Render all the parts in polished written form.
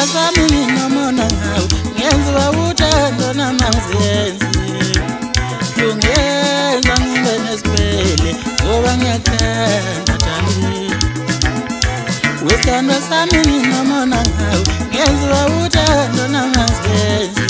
sami nginomona ngawo ngenziwa uthando namanzenzi lungenza ngibe nesibele ngoba ngiyathanda darling wesithandwa sami nginomona ngawo ngenziwa uthando namanzenzi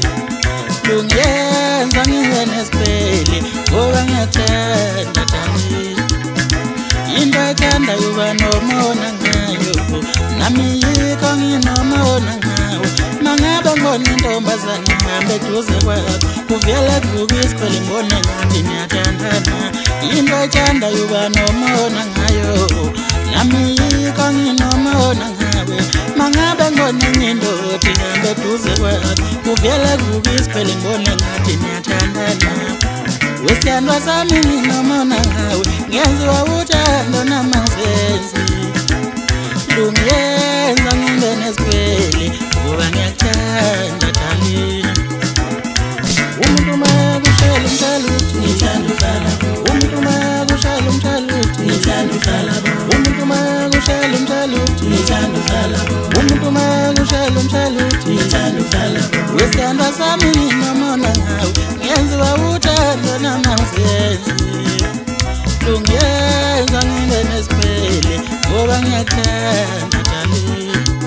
lungenza ngibe nesibele ngoba ngiyathanda darling into ethanda yuba nomona ngayo nami yikho nginomona ngawo mangabe ngibona intombazane ihambe eduze kwakho kuvele kuvuka isikhwele ngibone ngathi niyathandana into ethanda yuba nomona ngayo nami yikho nginomona ngawe mangabe ngibona enye indoda ihambe eduze kwakho kuvele kuvuka isikhwele ngibone ngathi niyathandana wesithandwa sami nginomona ngawe ngenziwa uthando namanzenzi lungenza ngibe nesibele ngoba ngiyathanda darling umuntu makushayela umthaluthi ngithanda uhlala umuntu makushayela umthaluthi ngithanda uhlala umuntu makushayela umthaluthi ngithanda uhlala umuntu makushayela umthaluthi ngithanda uhlala wesithandwa sami nginomona ngawe ngenziwa uthando namanzenzi lungenza ngibe nesibele ngoba ngiyathanda darling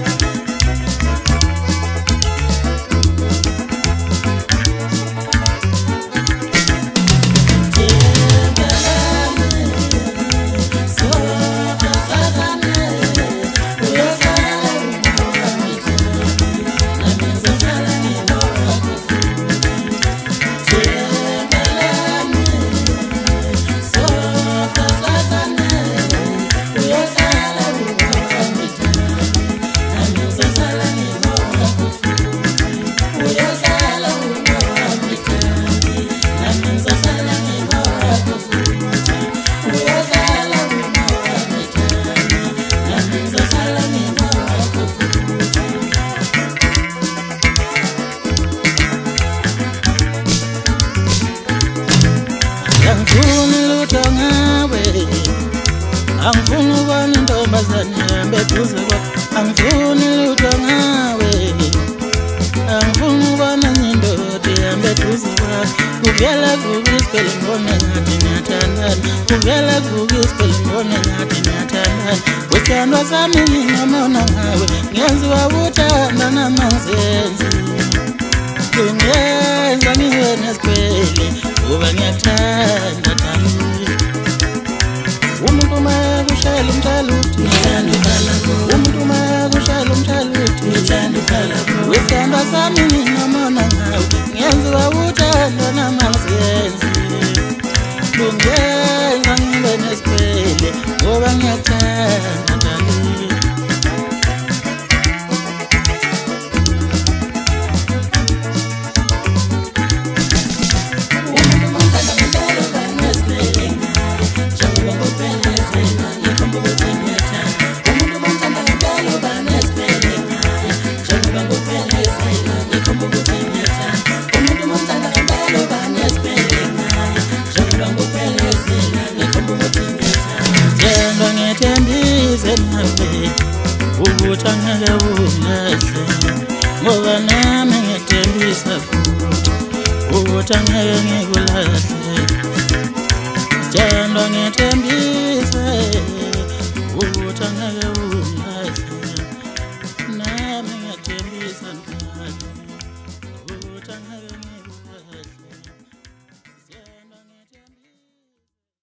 angifuni lutho ngawe angifuni ukubona intombazane ihambe eduze kwakho angifuni lutho ngawe angifuni ukubona enye indoda ihambe eduze kwakho kuvele kuvuka isikhwele ngibone ngathi niyathandana kuvele kuvuka isikhwele ngibone ngathi niyathandana wesithandwa sami nginomona ngawe ngenziwa uthando namanzenzi lungenza ngibe nesibele ngoba ngiyathanda darling umuntu makushayela umthaluthi ngithanda uhlala umuntu makushayela umthaluthi ngithanda uhlala wesithandwa sami nginomona ngawo ngenziwa uthando namanzenzi lungenza ngibe nesibele ngoba ngiyathanda darling ukuthi angeke ungahle ngoba nami ngithembisa futhi ukuthi angeke ngikulahle sithandwa ngithembisa ukuthi angeke